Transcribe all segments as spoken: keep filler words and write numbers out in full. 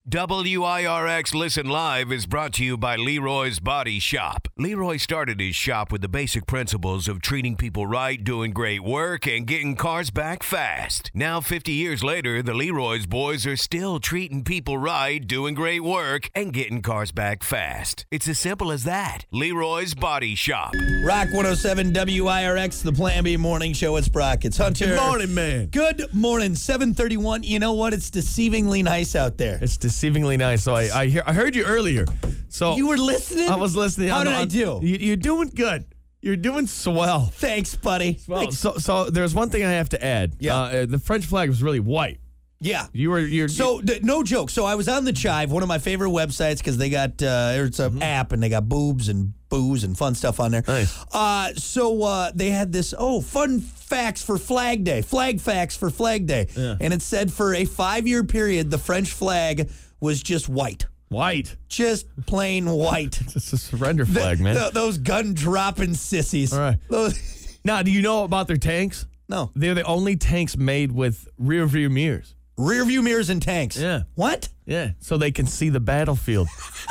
W I R X Listen Live is brought to you by Leroy's Body Shop. Leroy started his shop with the basic principles of treating people right, doing great work, and getting cars back fast. Now, fifty years later, the Leroy's boys are still treating people right, doing great work, and getting cars back fast. It's as simple as that. Leroy's Body Shop. Rock one oh seven W I R X, the Plan B Morning Show. It's Brock. It's Hunter. Good morning, man. Good morning. seven thirty-one. You know what? It's deceivingly nice out there. It's deceivingly nice. So I I, hear, I heard you earlier. So You were listening? I was listening. How I'm, did I I'm- do? You, you're doing good. You're doing swell. Thanks, buddy. Well, Thanks. so so there's one thing I have to add. Yeah. Uh, the French flag was really white. Yeah. You were you're So, th- no joke. So, I was on the Chive, one of my favorite websites, because they got, uh, it's an app, and they got boobs and booze and fun stuff on there. Nice. Uh, so, uh, they had this, oh, fun facts for Flag Day, flag facts for Flag Day. Yeah. And it said for a five-year period, the French flag was just white. white. Just plain white. It's a surrender flag, man. Th- those gun-dropping sissies. All right. Those, Now, do you know about their tanks? no. They're the only tanks made with rear view mirrors. Rear view mirrors and tanks. Yeah. What? Yeah, so they can see the battlefield.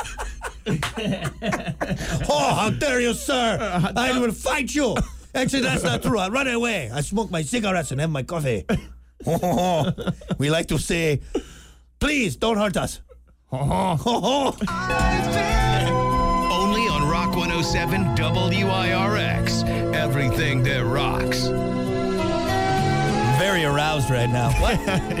Oh, how dare you, sir! I will fight you. Actually, that's not true. I run away. I smoke my cigarettes and have my coffee. We like to say, please don't hurt us. Only on Rock one oh seven W I R X. Everything that rocks. Very aroused right now. What?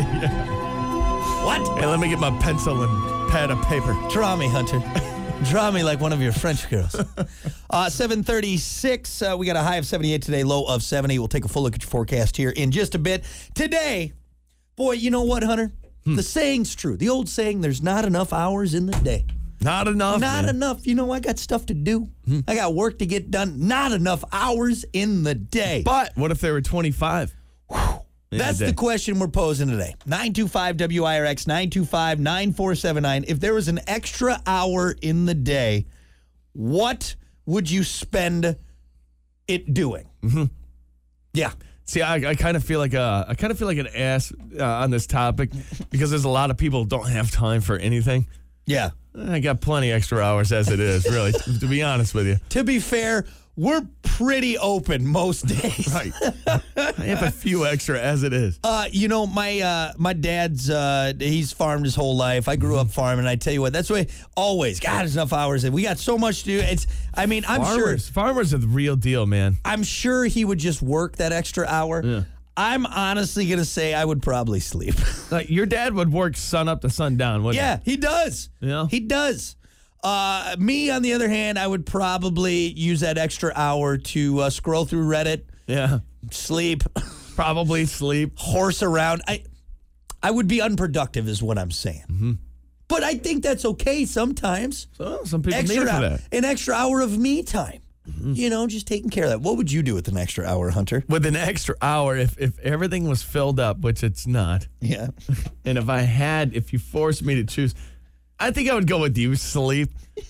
What? Hey, let me get my pencil and pad of paper. Draw me, Hunter. Draw me like one of your French girls. Uh, seven thirty-six. Uh, we got a high of seventy-eight today, low of seventy. We'll take a full look at your forecast here in just a bit. Today, boy, you know what, Hunter? Hmm. The saying's true. The old saying, there's not enough hours in the day. Not enough. Not man. enough. You know, I got stuff to do. I got work to get done. Not enough hours in the day. But what if there were twenty-five? in That's a day? the question we're posing today. nine two five W I R X, nine two five, nine four seven nine. If there was an extra hour in the day, what would you spend it doing? Mm-hmm. Yeah. See, I, I kind of feel like a, I kind of feel like an ass uh, on this topic because there's a lot of people who don't have time for anything. Yeah. I got plenty extra hours as it is, really, to be honest with you. To be fair, we're pretty open most days. Right. I have a few extra as it is. Uh, you know, my uh, my dad's, uh, he's farmed his whole life. I grew up farming. I tell you what, that's why always, God, there's enough hours. We got so much to do. It's, I mean, I'm Farmers, sure, farmers are the real deal, man. I'm sure he would just work that extra hour. Yeah. I'm honestly going to say I would probably sleep. Like your dad would work sun up to sundown, wouldn't Yeah, he does. Yeah. He does. Uh, me, on the other hand, I would probably use that extra hour to uh, scroll through Reddit, he? Yeah. sleep, Probably sleep. horse around. I I would be unproductive is what I'm saying. Mm-hmm. But I think that's okay sometimes. So some people Extra need it for hour, that. an extra hour of me time. You know, just taking care of that. What would you do with an extra hour, Hunter? With an extra hour, if, if everything was filled up, which it's not, Yeah. and if I had, if you forced me to choose, I think I would go with you, sleep.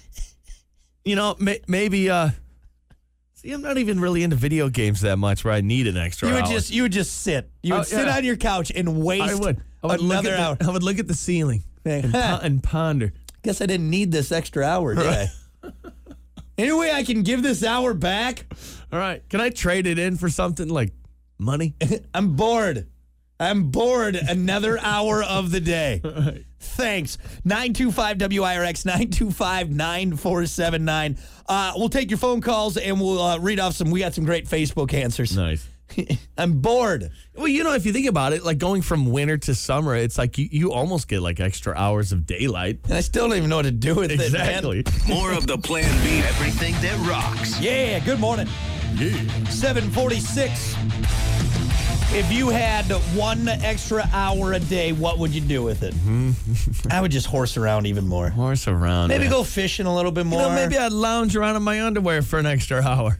You know, may, maybe, uh, see, I'm not even really into video games that much where I need an extra You would hour. just you would just sit. You would Oh, sit yeah. on your couch and waste I would. I would look another at hour. the, I would look at the ceiling and, Huh. po- and ponder. Guess I didn't need this extra hour, did I? Any way I can give this hour back? All right, can I trade it in for something like money? I'm bored. I'm bored. Another hour of the day. Thanks. nine two five W I R X, nine two five, nine four seven nine. Uh, we'll take your phone calls and we'll uh, read off some. We got some great Facebook answers. Nice. I'm bored. Well, you know, if you think about it, like going from winter to summer, it's like you, you almost get like extra hours of daylight. And I still don't even know what to do with Exactly. it, man. More of the Plan B. Everything that rocks. Yeah, good morning. Yeah. seven forty-six. If you had one extra hour a day, what would you do with it? I would just horse around even more. Horse around. Maybe man. go fishing a little bit more. You know, maybe I'd lounge around in my underwear for an extra hour.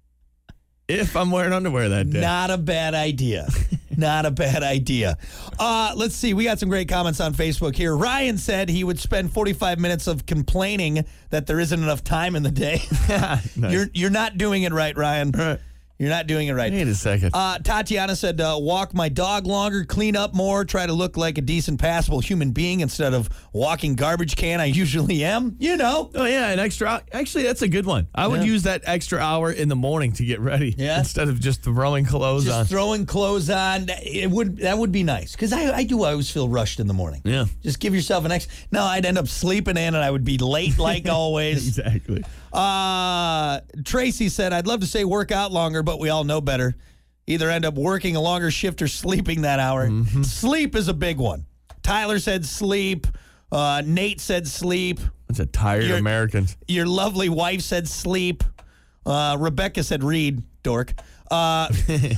If I'm wearing underwear that day. Not a bad idea. Not a bad idea. Uh, let's see. We got some great comments on Facebook here. Ryan said he would spend forty-five minutes of complaining that there isn't enough time in the day. Nice. You're you're not doing it right, Ryan. Right. You're not doing it right. Wait a second. Uh, Tatiana said, uh, walk my dog longer, clean up more, try to look like a decent, passable human being instead of walking garbage can I usually am. You know. Oh, yeah, an extra Actually, that's a good one. I would Yeah. use that extra hour in the morning to get ready Yeah. instead of just throwing clothes Just on. throwing clothes on. It would That would be nice because I, I do always feel rushed in the morning. Yeah. Just give yourself an X. No, I'd end up sleeping in and I would be late like always. Exactly. Uh, Tracy said, I'd love to say work out longer, but we all know better. Either end up working a longer shift or sleeping that hour. Mm-hmm. Sleep is a big one. Tyler said sleep. Uh, Nate said sleep. Bunch of tired You're- Americans. Your lovely wife said sleep. Uh, Rebecca said read, dork. Uh,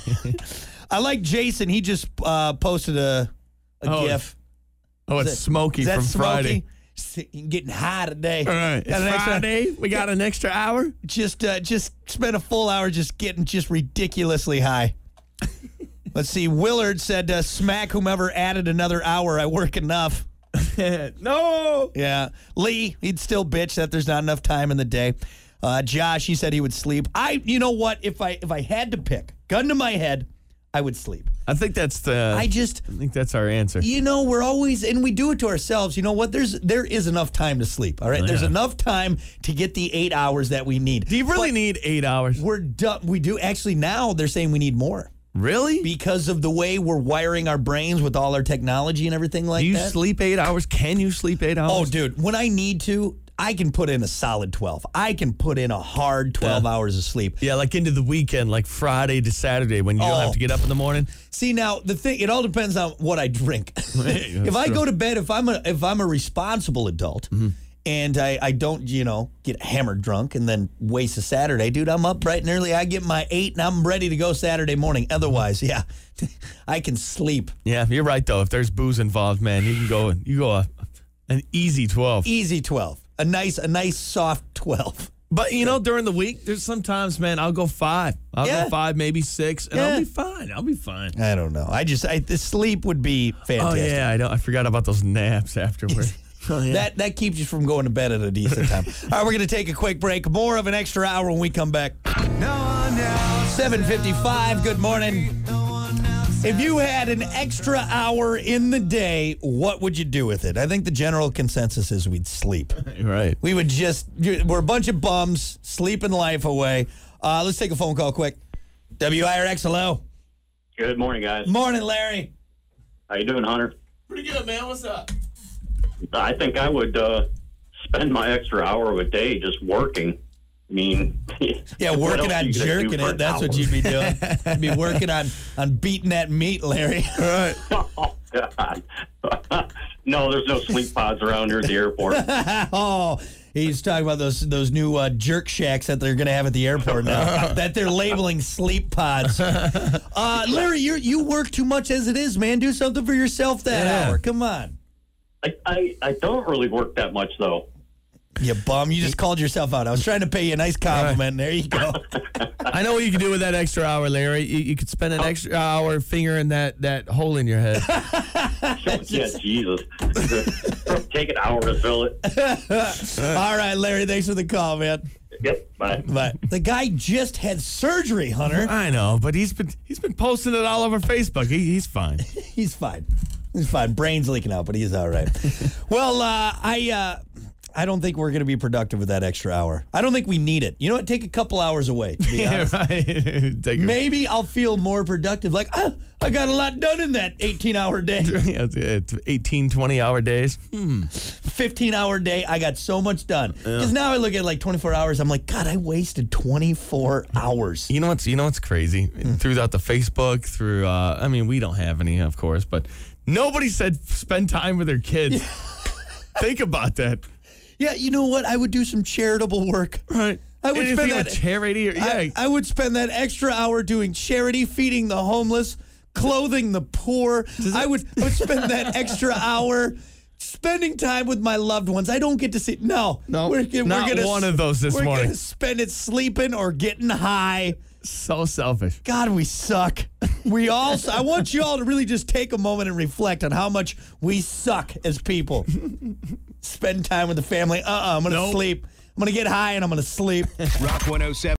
I like Jason. He just uh, posted a, a Oh, GIF. Oh, Is it's that- Smokey is that from Friday. Smokey? Getting high today. All right. It's Got an extra- Friday. We got an extra hour. Just uh, just spent a full hour just getting just ridiculously high. Let's see. Willard said, uh, smack whomever added another hour. I work enough. No. Yeah. Lee, he'd still bitch that there's not enough time in the day. Uh, Josh, he said he would sleep. I, you know what? If I if I had to pick, gun to my head, I would sleep. I think that's the. I just, I think that's our answer. you know, we're always, and we do it to ourselves. You know what? There's there is enough time to sleep. All right. Oh, There's yeah. enough time to get the eight hours that we need. Do you really But need eight hours? We're done. We do actually now. They're saying we need more. Really? Because of the way we're wiring our brains with all our technology and everything like Do you that. sleep eight hours? Can you sleep eight hours? Oh, dude, when I need to, I can put in a solid twelve. I can put in a hard twelve Yeah. hours of sleep. Yeah, like into the weekend, like Friday to Saturday when you don't Oh. have to get up in the morning. See, now the thing, it all depends on what I drink. if I true. go to bed, if I'm a if I'm a responsible adult and I, I don't, you know, get hammered drunk and then waste a Saturday, dude, I'm up bright and early. I get my eight and I'm ready to go Saturday morning. Otherwise, yeah, I can sleep. Yeah, you're right though. If there's booze involved, man, you can go you go a, an easy twelve. Easy twelve. A nice, a nice soft twelve. But you know, during the week, there's sometimes, man, I'll go five. I'll Yeah. go five, maybe six, and Yeah. I'll be fine. I'll be fine. I don't know. I just, I, the sleep would be Oh fantastic. yeah, I don't. I forgot about those naps afterward. Oh, yeah. That that keeps you from going to bed at a decent time. All right, we're going to take a quick break. More of an extra hour when we come back. seven fifty-five, good morning. If you had an extra hour in the day, what would you do with it? I think the general consensus is we'd sleep. right. We would just, we're a bunch of bums, sleeping life away. Uh, let's take a phone call quick. W I R X, hello. Good morning, guys. Morning, Larry. How you doing, Hunter? Pretty good, man. What's up? I think I would uh, spend my extra hour a day just working. I mean, Yeah, what working else on you gonna do jerking for it. an That's what hour? you'd be doing. You'd be working on, on beating that meat, Larry. All right. Oh, God. No, there's no sleep pods around here at the airport. Oh, he's talking about those those new uh, jerk shacks that they're going to have at the airport now that they're labeling sleep pods. Uh, Larry, you you work too much as it is, man. Do something for yourself that Yeah. hour. Come on. I, I, I don't really work that much, though. You bum. You just called yourself out. I was trying to pay you a nice compliment. There you go. I know what you can do with that extra hour, Larry. You, you could spend an extra hour fingering that, that hole in your head. Yeah, Jesus. Take an hour to fill it. All right, Larry, thanks for the call, man. Yep, bye. But the guy just had surgery, Hunter. I know, but he's been he's been posting it all over Facebook. He, he's fine. He's fine. He's fine. Brain's leaking out, but he's all right. Well, uh, I uh, I don't think we're going to be productive with that extra hour. I don't think we need it. You know what? Take a couple hours away, to be honest. right. Take a- Maybe I'll feel more productive. Like, ah, I got a lot done in that eighteen-hour day. Yeah, it's- it's eighteen, twenty hour days. fifteen-hour day, I got so much done. Because now I look at like twenty-four hours, I'm like, God, I wasted twenty-four hours. You know what's you know what's crazy? Throughout the Facebook, through uh, I mean, we don't have any, of course, but nobody said spend time with their kids. Think about that. Yeah, you know what? I would do some charitable work. Right. I would Anything spend with that- charity. Or, yeah. I, I would spend that extra hour doing charity, feeding the homeless, clothing the poor. I would, I would spend that extra hour spending time with my loved ones. I don't get to see. No, No, we're, g- not we're gonna, one of those this we're morning. Gonna spend it sleeping or getting high. So selfish. God, we suck. We all. s- I want you all to really just take a moment and reflect on how much we suck as people. Spend time with the family. Uh, uh I'm gonna Nope. sleep. I'm gonna get high and I'm gonna sleep. Rock one oh seven.